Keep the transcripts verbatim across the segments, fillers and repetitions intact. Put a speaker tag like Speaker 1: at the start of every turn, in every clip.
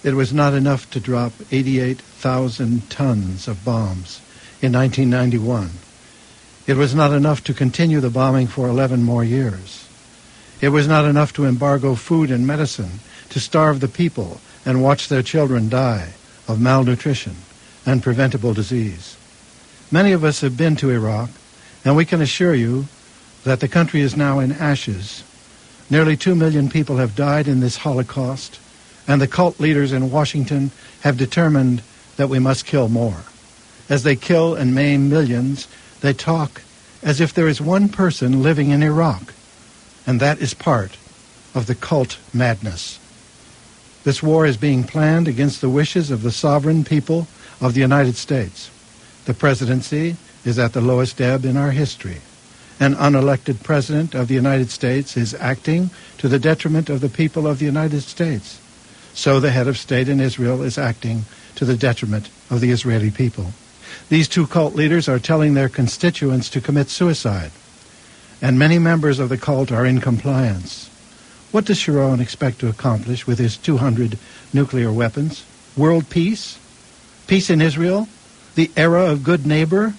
Speaker 1: It was not enough to drop eighty-eight thousand tons of bombs in nineteen ninety-one. It was not enough to continue the bombing for eleven more years. It was not enough to embargo food and medicine, to starve the people and watch their children die of malnutrition and preventable disease. Many of us have been to Iraq, and we can assure you that the country is now in ashes. Nearly two million people have died in this Holocaust, and the cult leaders in Washington have determined that we must kill more. As they kill and maim millions, they talk as if there is one person living in Iraq, and that is part of the cult madness. This war is being planned against the wishes of the sovereign people of the United States. The presidency is at the lowest ebb in our history. An unelected president of the United States is acting to the detriment of the people of the United States. So the head of state in Israel is acting to the detriment of the Israeli people. These two cult leaders are telling their constituents to commit suicide, and many members of the cult are in compliance. What does Sharon expect to accomplish with his two hundred nuclear weapons? World peace? Peace in Israel? The era of good neighbor?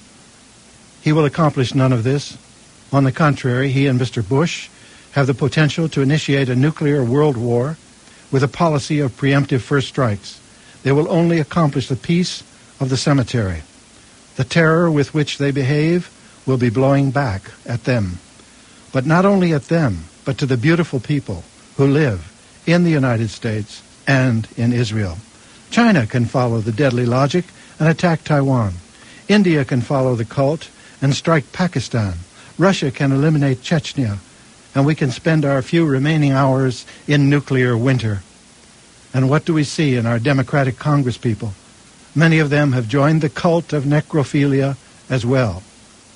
Speaker 1: He will accomplish none of this. On the contrary, he and Mister Bush have the potential to initiate a nuclear world war with a policy of preemptive first strikes. They will only accomplish the peace of the cemetery. The terror with which they behave will be blowing back at them. But not only at them, but to the beautiful people who live in the United States and in Israel. China can follow the deadly logic and attack Taiwan. India can follow the cult and strike Pakistan. Russia can eliminate Chechnya, and we can spend our few remaining hours in nuclear winter. And what do we see in our Democratic Congresspeople? Many of them have joined the cult of necrophilia as well.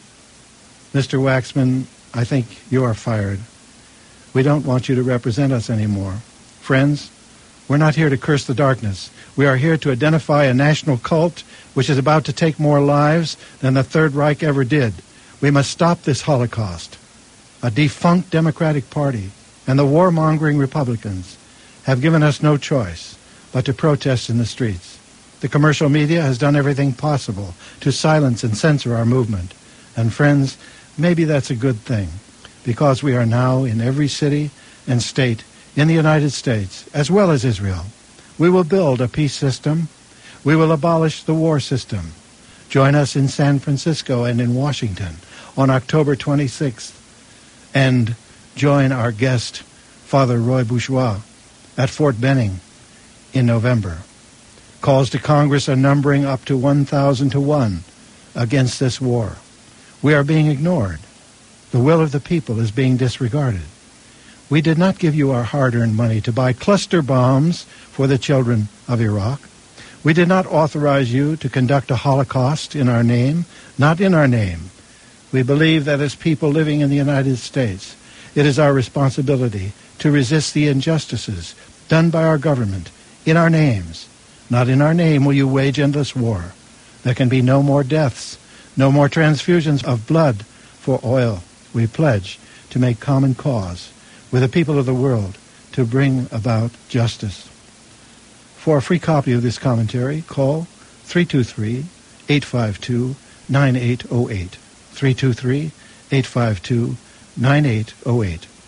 Speaker 1: Mister Waxman, I think you are fired. We don't want you to represent us anymore. Friends, we're not here to curse the darkness. We are here to identify a national cult which is about to take more lives than the Third Reich ever did. We must stop this Holocaust. A defunct Democratic Party and the warmongering Republicans have given us no choice but to protest in the streets. The commercial media has done everything possible to silence and censor our movement. And friends, maybe that's a good thing, because we are now in every city and state in the United States, as well as Israel. We will build a peace system. We will abolish the war system. Join us in San Francisco and in Washington on October twenty-sixth. And join our guest, Father Roy Bourgeois, at Fort Benning in November. Calls to Congress are numbering up to one thousand to one against this war. We are being ignored. The will of the people is being disregarded. We did not give you our hard-earned money to buy cluster bombs for the children of Iraq. We did not authorize you to conduct a Holocaust in our name, not in our name. We believe that as people living in the United States, it is our responsibility to resist the injustices done by our government in our names. Not in our name will you wage endless war. There can be no more deaths, no more transfusions of blood for oil. We pledge to make common cause with the people of the world to bring about justice. For a free copy of this commentary, call three two three, eight five two, nine eight zero eight. three two three, eight five two, nine eight zero eight.